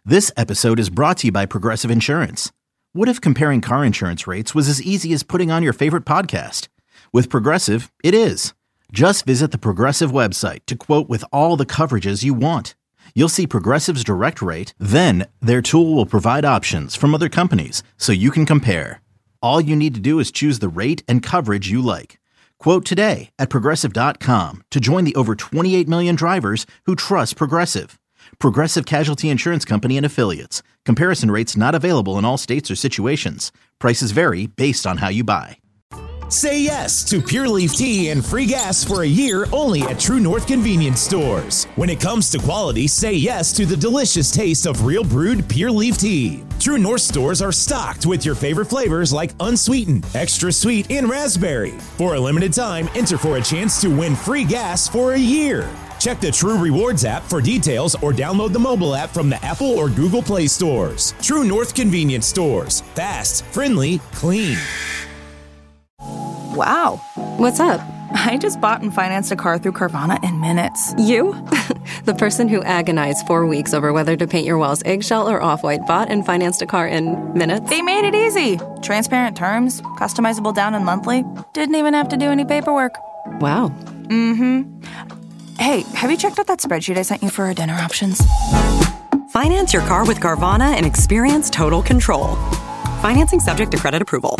This episode is brought to you by Progressive Insurance. What if comparing car insurance rates was as easy as putting on your favorite podcast? With Progressive, it is. Just visit the Progressive website to quote with all the coverages you want. You'll see Progressive's direct rate, then their tool will provide options from other companies so you can compare. All you need to do is choose the rate and coverage you like. Quote today at Progressive.com to join the over 28 million drivers who trust Progressive. Progressive Casualty Insurance Company and Affiliates. Comparison rates not available in all states or situations. Prices vary based on how you buy. Say yes to Pure Leaf Tea and free gas for a year only at True North Convenience Stores. When it comes to quality, say yes to the delicious taste of real brewed Pure Leaf Tea. True North stores are stocked with your favorite flavors like unsweetened, extra sweet, and raspberry. For a limited time, enter for a chance to win free gas for a year. Check the True Rewards app for details or download the mobile app from the Apple or Google Play stores. True North Convenience Stores. Fast, friendly, clean. Wow. What's up? I just bought and financed a car through Carvana in minutes. You? The person who agonized 4 weeks over whether to paint your walls eggshell or off-white bought and financed a car in minutes? They made it easy. Transparent terms, customizable down and monthly. Didn't even have to do any paperwork. Wow. Mm-hmm. Hey, have you checked out that spreadsheet I sent you for our dinner options? Finance your car with Carvana and experience total control. Financing subject to credit approval.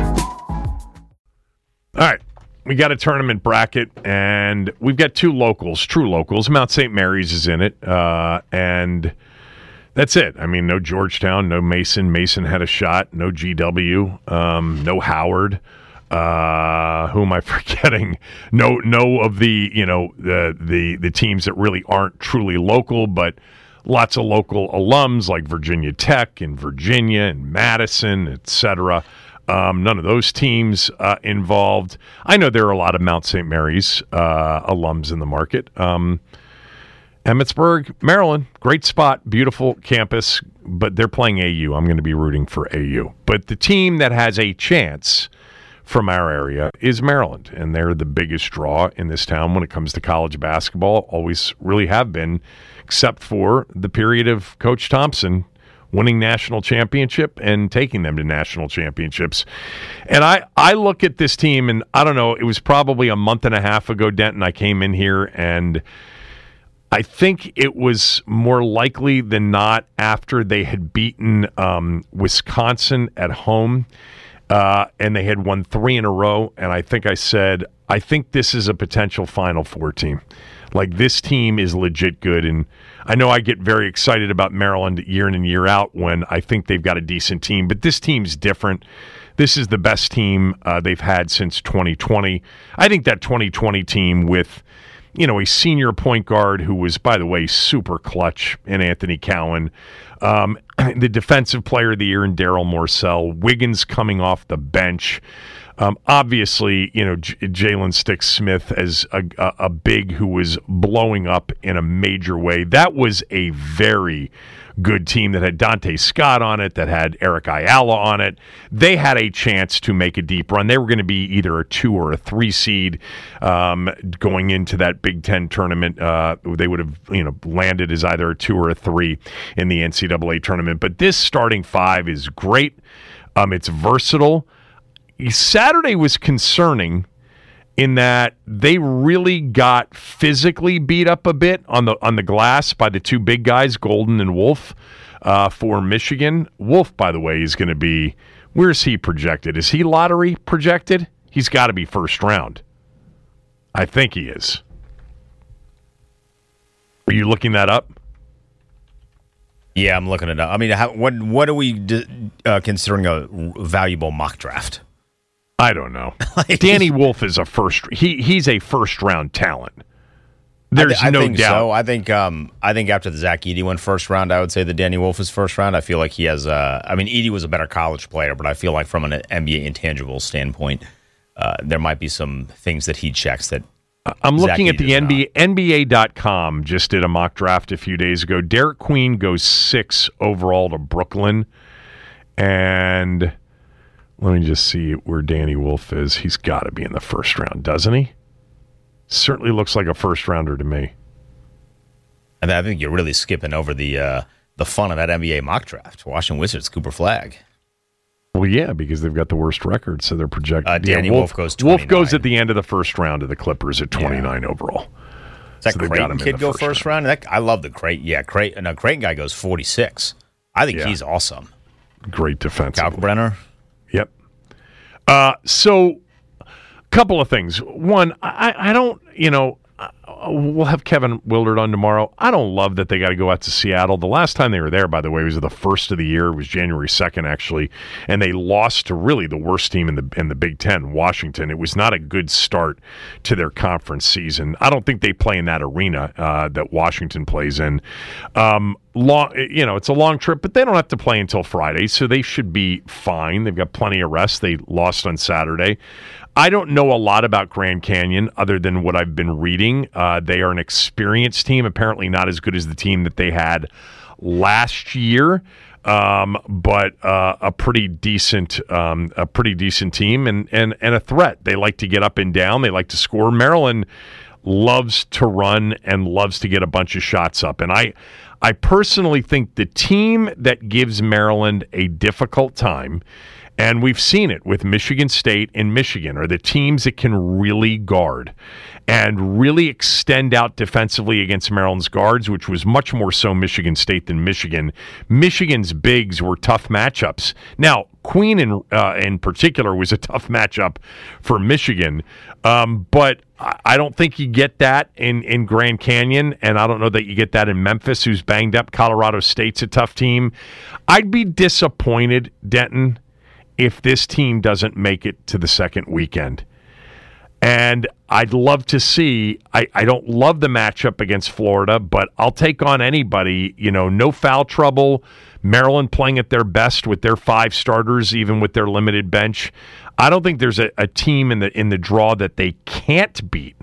All right. We got a tournament bracket, and we've got two locals, true locals. Mount St. Mary's is in it, and that's it. I mean, no Georgetown, no Mason. Mason had a shot. No GW, no Howard. Who am I forgetting? No of the the teams that really aren't truly local, but lots of local alums like Virginia Tech and Virginia and Madison, etc. None of those teams involved. I know there are a lot of Mount St. Mary's alums in the market. Emmitsburg, Maryland, great spot, beautiful campus, but they're playing AU. I'm going to be rooting for AU. But the team that has a chance from our area is Maryland, and they're the biggest draw in this town when it comes to college basketball. Always really have been, except for the period of Coach Thompson winning national championship and taking them to national championships. And I look at this team, and I don't know, it was probably a month and a half ago, Denton, I came in here, and I think it was more likely than not after they had beaten Wisconsin at home, and they had won 3 in a row, and I think I said, I think this is a potential Final Four team. Like, this team is legit good, and I know I get very excited about Maryland year in and year out when I think they've got a decent team, but this team's different. This is the best team they've had since 2020. I think that 2020 team with, a senior point guard who was, by the way, super clutch in Anthony Cowan, the defensive player of the year in Daryl Morcell, Wiggins coming off the bench. Obviously, Jalen Stick Smith as a big who was blowing up in a major way. That was a very good team that had Dante Scott on it, that had Eric Ayala on it. They had a chance to make a deep run. They were going to be either a 2 or a 3 seed going into that Big Ten tournament. They would have landed as either a 2 or a 3 in the NCAA tournament. But this starting 5 is great. It's versatile. Saturday was concerning in that they really got physically beat up a bit on the glass by the two big guys, Golden and Wolf, for Michigan. Wolf, by the way, is going to be, where's he projected? Is he lottery projected? He's got to be first round. I think he is. Are you looking that up? Yeah, I'm looking it up. I mean, what are we considering a valuable mock draft? I don't know. Danny Wolf is he's a first round talent. There's I no think doubt. So. I think after the Zach Edey went first round, I would say that Danny Wolf is first round. I feel like he has Edey was a better college player, but I feel like from an NBA intangible standpoint, there might be some things that he checks that I'm looking at the NBA. NBA.com just did a mock draft a few days ago. Derek Queen goes 6 overall to Brooklyn. And let me just see where Danny Wolf is. He's got to be in the first round, doesn't he? Certainly looks like a first rounder to me. And I think you're really skipping over the the fun of that NBA mock draft. Washington Wizards, Cooper Flagg. Well, yeah, because they've got the worst record, so they're projected. Danny Wolf goes 29. Wolf goes at the end of the first round to the Clippers at 29 overall. Does that Creighton kid go first round? I love the Creighton. Yeah, Creighton. No, Creighton guy goes 46. I think he's awesome. Great defensive. Kalkbrenner. Yep. So, a couple of things. One, I don't, we'll have Kevin Wilderd on tomorrow. I don't love that they got to go out to Seattle. The last time they were there, by the way, was the first of the year. It was January 2nd, actually, and they lost to really the worst team in the Big Ten, Washington. It was not a good start to their conference season. I don't think they play in that arena that Washington plays in. It's a long trip, but they don't have to play until Friday, so they should be fine. They've got plenty of rest. They lost on Saturday. I don't know a lot about Grand Canyon other than what I've been reading. They are an experienced team, apparently not as good as the team that they had last year, but a pretty decent team and a threat. They like to get up and down. They like to score. Maryland loves to run and loves to get a bunch of shots up, and I personally think the team that gives Maryland a difficult time, and we've seen it with Michigan State and Michigan, are the teams that can really guard and really extend out defensively against Maryland's guards, which was much more so Michigan State than Michigan. Michigan's bigs were tough matchups. Now, Queen in particular was a tough matchup for Michigan, but I don't think you get that in Grand Canyon, and I don't know that you get that in Memphis, who's banged up. Colorado State's a tough team. I'd be disappointed, Denton, if this team doesn't make it to the second weekend. And I'd love to see, I don't love the matchup against Florida, but I'll take on anybody, no foul trouble. Maryland playing at their best with their 5 starters, even with their limited bench. I don't think there's a team in the draw that they can't beat.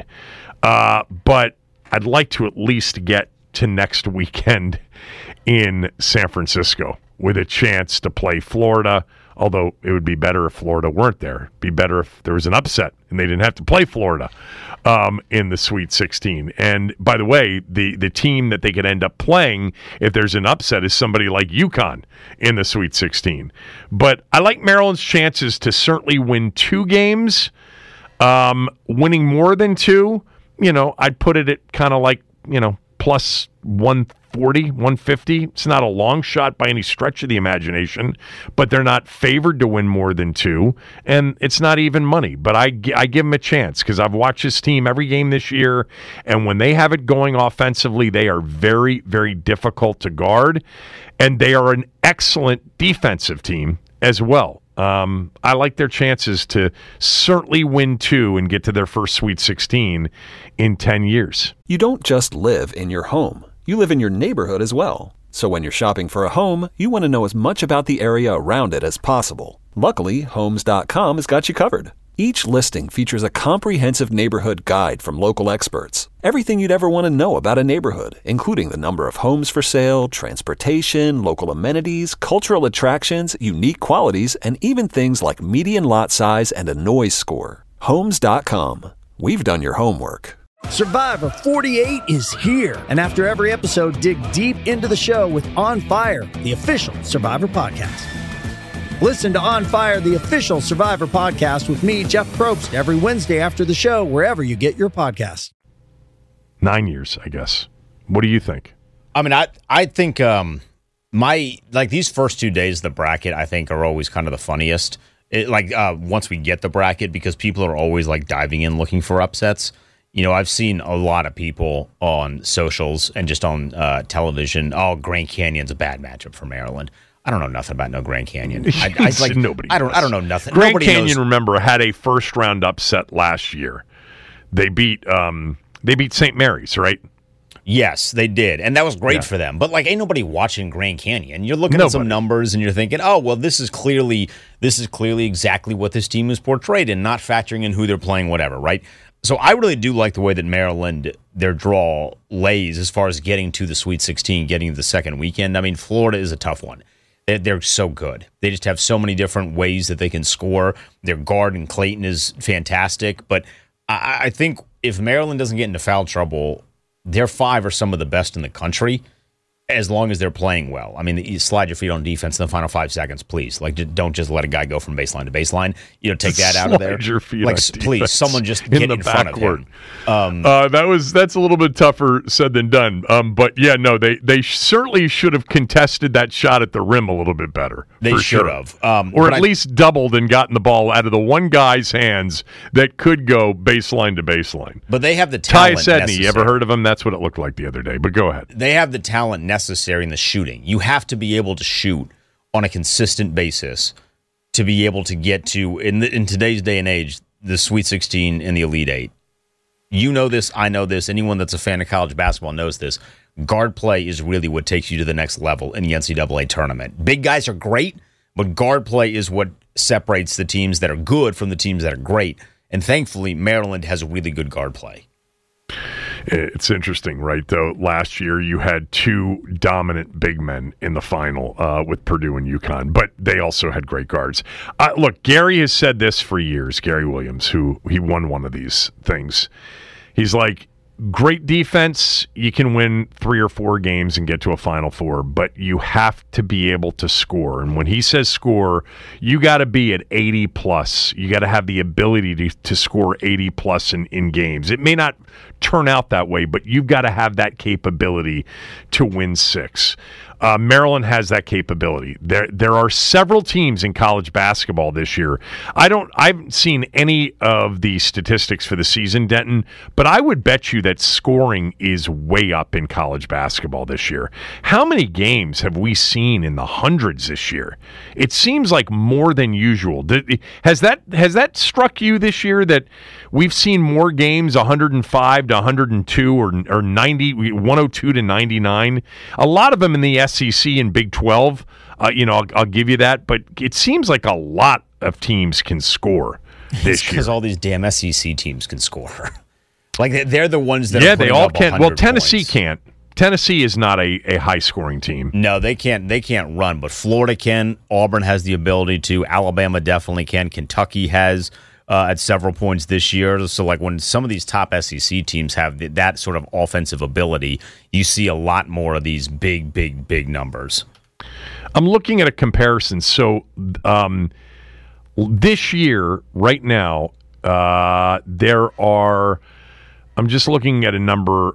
But I'd like to at least get to next weekend in San Francisco with a chance to play Florida. Although it would be better if Florida weren't there. It'd be better if there was an upset and they didn't have to play Florida in the Sweet 16. And by the way, the team that they could end up playing if there's an upset is somebody like UConn in the Sweet 16. But I like Maryland's chances to certainly win 2 games. Winning more than 2, I'd put it at kind of like, plus 140, 150. It's not a long shot by any stretch of the imagination, but they're not favored to win more than 2, and it's not even money. But I give them a chance because I've watched this team every game this year, and when they have it going offensively, they are very, very difficult to guard, and they are an excellent defensive team as well. I like their chances to certainly win 2 and get to their first Sweet 16 in 10 years. You don't just live in your home. You live in your neighborhood as well. So when you're shopping for a home, you want to know as much about the area around it as possible. Luckily, Homes.com has got you covered. Each listing features a comprehensive neighborhood guide from local experts. Everything you'd ever want to know about a neighborhood, including the number of homes for sale, transportation, local amenities, cultural attractions, unique qualities, and even things like median lot size and a noise score. Homes.com. We've done your homework. Survivor 48 is here. And after every episode, dig deep into the show with On Fire, the official Survivor podcast. Listen to On Fire, the official Survivor podcast with me, Jeff Probst, every Wednesday after the show, wherever you get your podcasts. 9 years, I guess. What do you think? I mean, I think these first 2 days of the bracket, I think, are always kind of the funniest. Once we get the bracket, because people are always diving in looking for upsets. I've seen a lot of people on socials and just on television. Oh, Grand Canyon's a bad matchup for Maryland. I don't know nothing about no Grand Canyon. Nobody. I don't know nothing. Grand Nobody Canyon, knows. remember, had a first round upset last year. They beat St. Mary's, right? Yes, they did, and that was great for them. But ain't nobody watching Grand Canyon. You're looking at some numbers and you're thinking, oh well, this is clearly exactly what this team is portrayed in, not factoring in who they're playing, whatever, right? So I really do like the way that Maryland, their draw lays as far as getting to the Sweet 16, getting to the second weekend. I mean, Florida is a tough one. They're so good. They just have so many different ways that they can score. Their guard in Clayton is fantastic. But I think if Maryland doesn't get into foul trouble, their 5 are some of the best in the country. as long as they're playing well. I mean, you slide your feet on defense in the final 5 seconds, please. Like, don't just let a guy go from baseline to baseline. Take that out of there. Slide your feet like, on please, defense someone just get in front of him. That's a little bit tougher said than done. But yeah, no, they certainly should have contested that shot at the rim a little bit better. They should have, or at least doubled and gotten the ball out of the one guy's hands that could go baseline to baseline. But they have the talent. Ty Sedney, you ever heard of him? That's what it looked like the other day. But go ahead. They have the talent necessary in the shooting. You have to be able to shoot on a consistent basis to be able to get to, in today's day and age, the Sweet 16 and the Elite Eight. You know this, I know this. Anyone that's a fan of college basketball knows this. Guard play is really what takes you to the next level in the NCAA tournament. Big guys are great, but guard play is what separates the teams that are good from the teams that are great. And thankfully, Maryland has really good guard play. It's interesting, right, though? Last year, you had two dominant big men in the final with Purdue and UConn, but they also had great guards. Look, Gary has said this for years, Gary Williams, he won one of these things. He's like, great defense, you can win 3 or 4 games and get to a Final Four, but you have to be able to score. And when he says score, you got to be at 80+. You got to have the ability to score 80+ in games. It may not turn out that way, but you've got to have that capability to win 6. Maryland has that capability. There are several teams in college basketball this year. I haven't seen any of the statistics for the season, Denton, but I would bet you that scoring is way up in college basketball this year. How many games have we seen in the hundreds this year? It seems like more than usual. Has that struck you this year that we've seen more games, 105 to 102 or 90, 102 to 99? A lot of them in the SEC and Big 12, I'll give you that, but it seems like a lot of teams can score this year. Because all these damn SEC teams can score. Like, they're the ones that are they all can. Well, Tennessee points. Can't. Tennessee is not a high-scoring team. No, they can't run, but Florida can. Auburn has the ability to. Alabama definitely can. Kentucky has at several points this year. So, like, when some of these top SEC teams have that sort of offensive ability, you see a lot more of these big, big, big numbers. I'm looking at a comparison. So, this year, right now, there are... I'm just looking at a number.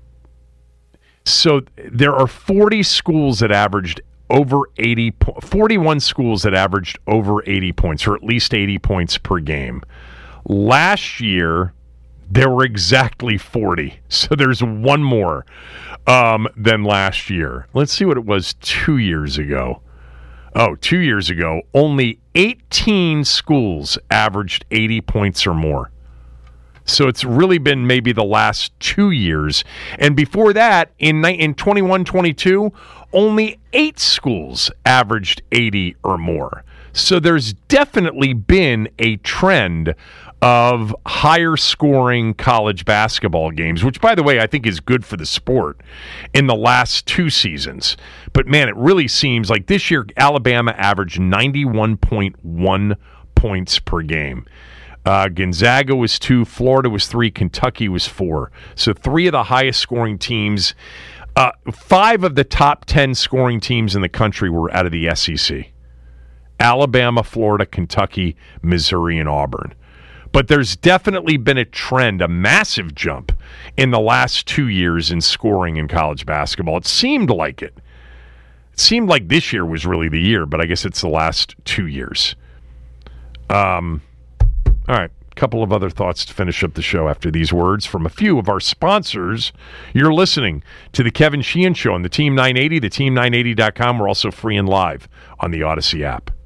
So there are 40 schools that averaged over 80 41 schools that averaged over 80 points, or at least 80 points per game. Last year, there were exactly 40. So there's one more than last year. Let's see what it was 2 years ago. 2 years ago, only 18 schools averaged 80 points or more. So it's really been maybe the last 2 years. And before that, in 21-22, only 8 schools averaged 80 or more. So there's definitely been a trend of higher scoring college basketball games, which, by the way, I think is good for the sport in the last 2 seasons. But, man, it really seems like this year Alabama averaged 91.1 points per game. Gonzaga was 2, Florida was 3, Kentucky was 4. So 3 of the highest scoring teams. 5 of the top 10 scoring teams in the country were out of the SEC. Alabama, Florida, Kentucky, Missouri, and Auburn. But there's definitely been a trend, a massive jump in the last 2 years in scoring in college basketball. It seemed like it. It seemed like this year was really the year, but I guess it's the last 2 years. All right, a couple of other thoughts to finish up the show after these words from a few of our sponsors. You're listening to the Kevin Sheehan Show on the Team 980, theteam980.com. We're also free and live on the Odyssey app.